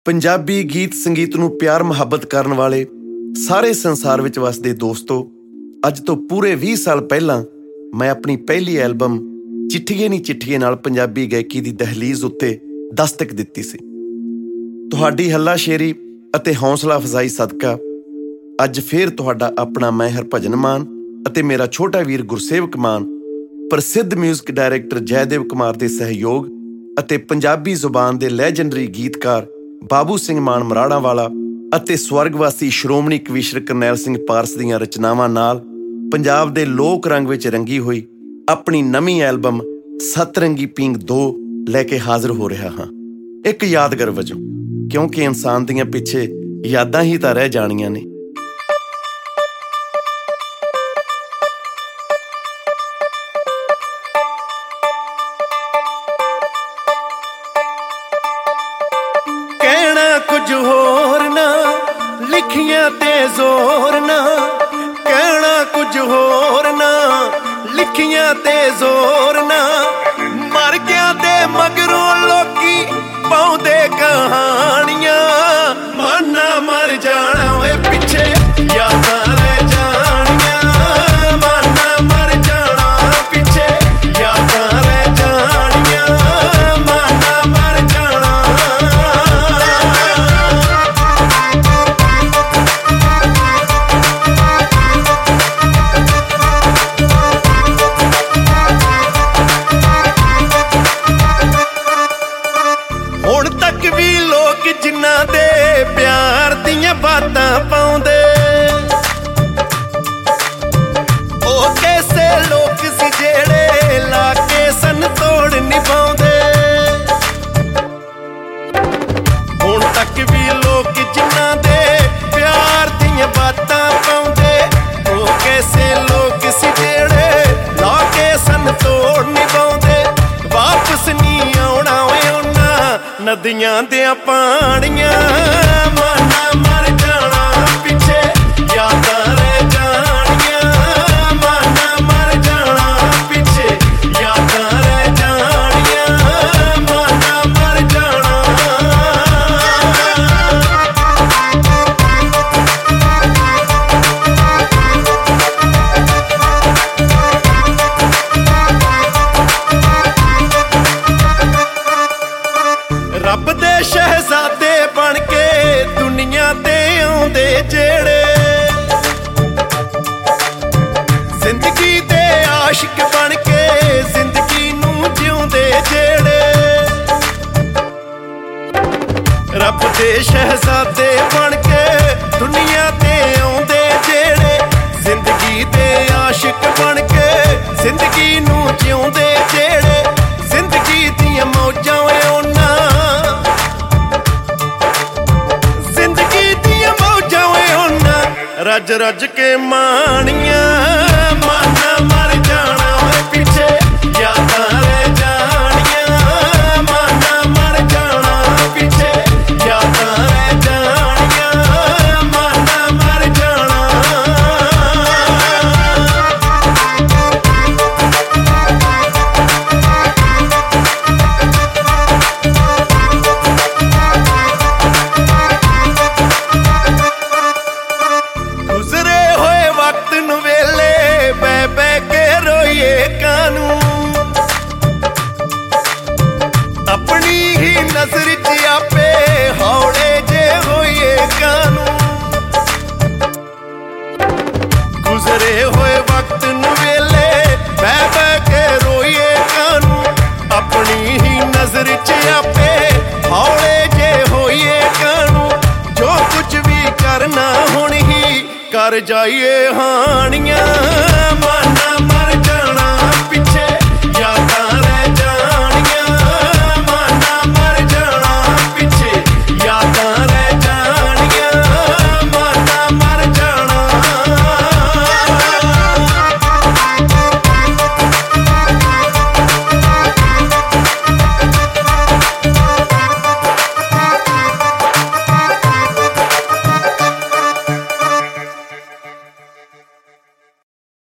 ਪੰਜਾਬੀ ਗੀਤ ਸੰਗੀਤ ਨੂੰ ਪਿਆਰ ਮੁਹੱਬਤ ਕਰਨ ਵਾਲੇ ਸਾਰੇ ਸੰਸਾਰ ਵਿੱਚ ਵਸਦੇ ਦੋਸਤੋ, ਅੱਜ ਤੋਂ ਪੂਰੇ 20 ਸਾਲ ਪਹਿਲਾਂ ਮੈਂ ਆਪਣੀ ਪਹਿਲੀ ਐਲਬਮ ਚਿੱਠੀਏ ਨੀ ਚਿੱਠੀਏ ਨਾਲ ਪੰਜਾਬੀ ਗਾਇਕੀ ਦੀ ਦਹਲੀਜ਼ ਉੱਤੇ ਦਸਤਕ ਦਿੱਤੀ ਸੀ। ਤੁਹਾਡੀ ਹੱਲਾਸ਼ੇਰੀ ਅਤੇ ਹੌਸਲਾ ਅਫਜ਼ਾਈ ਸਦਕਾ ਅੱਜ ਫੇਰ ਤੁਹਾਡਾ ਆਪਣਾ ਮੈਂ ਹਰਭਜਨ ਮਾਨ ਅਤੇ ਮੇਰਾ ਛੋਟਾ ਵੀਰ ਗੁਰਸੇਵਕ ਮਾਨ ਪ੍ਰਸਿੱਧ ਮਿਊਜ਼ਿਕ ਡਾਇਰੈਕਟਰ ਜੈਦੇਵ ਕੁਮਾਰ ਦੇ ਸਹਿਯੋਗ ਅਤੇ ਪੰਜਾਬੀ ਜ਼ੁਬਾਨ ਦੇ ਲੈਜੈਂਡਰੀ ਗੀਤਕਾਰ ਬਾਬੂ ਸਿੰਘ ਮਾਨ ਮਰਾੜਾਂਵਾਲਾ ਅਤੇ ਸਵਰਗਵਾਸੀ ਸ਼੍ਰੋਮਣੀ ਕਵੀਸ਼ਰ ਕਰਨੈਲ ਸਿੰਘ ਪਾਰਸ ਦੀਆਂ ਰਚਨਾਵਾਂ ਨਾਲ ਪੰਜਾਬ ਦੇ ਲੋਕ ਰੰਗ ਵਿੱਚ ਰੰਗੀ ਹੋਈ ਆਪਣੀ ਨਵੀਂ ਐਲਬਮ ਸਤਰੰਗੀ ਪੀਂਗ 2 ਲੈ ਕੇ ਹਾਜ਼ਰ ਹੋ ਰਿਹਾ ਹਾਂ, ਇੱਕ ਯਾਦਗਾਰ ਵਜੋਂ, ਕਿਉਂਕਿ ਇਨਸਾਨ ਦੀਆਂ ਪਿੱਛੇ ਯਾਦਾਂ ਹੀ ਤਾਂ ਰਹਿ ਜਾਣੀਆਂ ਨੇ। ਕਹਿਣਾ ਕੁਝ ਹੋਰ ਨਾ, ਲਿਖੀਆਂ ਤੇ ਜ਼ੋਰ ਨਾ, ਕਹਿਣਾ ਕੁਝ ਹੋਰ ਨਾ, ਲਿਖੀਆਂ ਤੇ ਜ਼ੋਰ ਨਾ, ਮਰ ਗਿਆ ਦੇ ਮਗਰੋਂ ਲੋਕੀ ਪਾਉਂਦੇ ਕਹਾਣੀਆਂ, ਮਾਨਾ ਮਰ ਜਾਣਾ ਓਏ ਪਿੱਛੇ ਯਾਦਾਂ ਰਹਿ ਜਾਣੀਆਂ, ਮਾਨਾ ਮਰ ਜਾਣਾ ਪਿੱਛੇ ਯਾਦਾਂ ਰਹਿ ਜਾਣੀਆਂ, ਮਾਨਾ ਮਰ ਜਾਣਾ। ਹੁਣ ਤੱਕ ਵੀ ਲੋਕ ਜਿਨ੍ਹਾਂ ਦੇ ਪਿਆਰ ਦੀਆਂ ਬਾਤਾਂ ਪਾਉਂਦੇ, ਉਹ ਕੈਸੇ ਲੋਕ ਸੀ ਜਿਹੜੇ ਲਾ ਕੇ ਸਨ ਤੋੜ ਨਿਭਾਉਂਦੇ। ਹੁਣ ਤੱਕ ਵੀ ਲੋਕ ਜਿਨ੍ਹਾਂ ਦੇ ਪਿਆਰ ਦੀਆਂ ਬਾਤਾਂ ਪਾਉਂਦੇ, ਉਹ ਕੈਸੇ ਲੋਕ ਸੀ ਜਿਹੜੇ ਲਾ ਕੇ ਸਨ ਤੋੜ ਨਿਭਾਉਂਦੇ। ਵਾਪਸ ਨਹੀਂ ਆਉਣਾ ਓਏ ਉਹਨਾਂ ਨਦੀਆਂ ਦਿਆਂ ਪਾਣੀਆਂ, ਮਾਨਾ ਮਰ ਜਾਣਾ ਪਿੱਛੇ ਯਾਦਾਂ ਰਹਿ ਜਾਣੀਆਂ, ਮਾਨਾ ਮਰ ਜਾਣਾ ਪਿੱਛੇ ਯਾਦਾਂ ਰਹਿ ਜਾਣੀਆਂ, ਮਾਨਾ ਮਰ ਜਾਣਾ। ਰੱਬ ਦੇ ਸ਼ਹਿਜ਼ਾਦੇ ਬਣ ਕੇ ਦੁਨੀਆ ਤੇ ਆਉਂਦੇ ਜਿਹੜੇ, ਜ਼ਿੰਦਗੀ ਦੇ ਆਸ਼ਿਕ ਬਣ ਕੇ ਜ਼ਿੰਦਗੀ ਨੂੰ ਜਿਉਂਦੇ ਜਿਹੜੇ, ਰੱਬ ਦੇ ਸ਼ਹਿਜ਼ਾਦੇ ਬਣ ਕੇ ਦੁਨੀਆ ਤੇ ਆਉਂਦੇ ਜਿਹੜੇ, ਜ਼ਿੰਦਗੀ ਦੇ ਆਸ਼ਿਕ ਬਣ ਕੇ ਜ਼ਿੰਦਗੀ ਨੂੰ ਜਿਉਂਦੇ ਜਿਹੜੇ, ਜ਼ਿੰਦਗੀ ਦੀਆਂ ਮੌਜਾਂ ਓਏ ਉਹਨਾਂ, ਜ਼ਿੰਦਗੀ ਦੀਆਂ ਮੌਜਾਂ ਓਏ ਉਹਨਾਂ ਰੱਜ ਰੱਜ ਕੇ ਮਾਣੀਆਂ, ਮਾਨਾ ਮਰ ਜਾਣਾ ਓਏ ਪਿੱਛੇ ਯਾਦਾਂ ਰਹਿ ਜਾਣੀਆਂ, ਮਾਨਾ ਮਰ ਜਾਣਾ ਪਿੱਛੇ ਯਾਦਾਂ ਰਹਿ ਜਾਣੀਆਂ, ਮਾਨਾ ਮਰ ਜਾਣਾ। ਗੁਜ਼ਰੇ ਹੋਏ ਵਕਤ ਨੂੰ ਵੇਲੇ ਬਹਿ ਬਹਿ ਕੇ ਰੋਈਏ ਕਾਨੂੰ, ਆਪਣੀ ਹੀ ਨਜ਼ਰ 'ਚ ਆਪੇ ਹੌਲੇ ਜੇ ਹੋਈਏ ਕਾਨੂੰ। ਗੁਜ਼ਰੇ ਹੋਏ ਵਕਤ ਨੂੰ ਵੇਲੇ ਬਹਿ ਬਹਿ ਕੇ ਰੋਈਏ ਕਾਨੂੰ, ਆਪਣੀ ਹੀ ਨਜ਼ਰ 'ਚ ਆਪੇ ਹੌਲੇ ਜੇ ਹੋਈਏ ਕਾਨੂੰ। ਜੋ ਕੁਝ ਵੀ ਕਰਨਾ ਹੁਣ ਹੀ ਕਰ ਜਾਈਏ ਹਾਣੀਆਂ।